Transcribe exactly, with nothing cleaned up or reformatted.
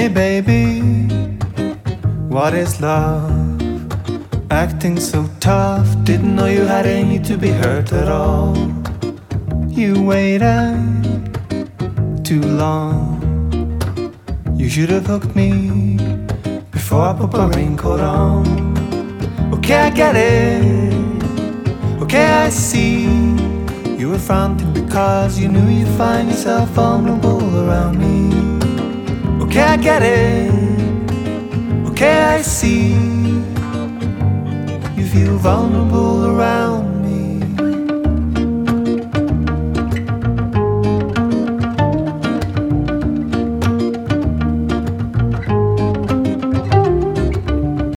Hey baby, what is love? Acting so tough, didn't know you had any to be hurt at all. You waited too long. You should have hooked me before I put my raincoat on. Okay, I get it. Okay, I see. You were fronting because you knew you'd find yourself vulnerable around me. Okay, I get it. Okay, I see. You feel vulnerable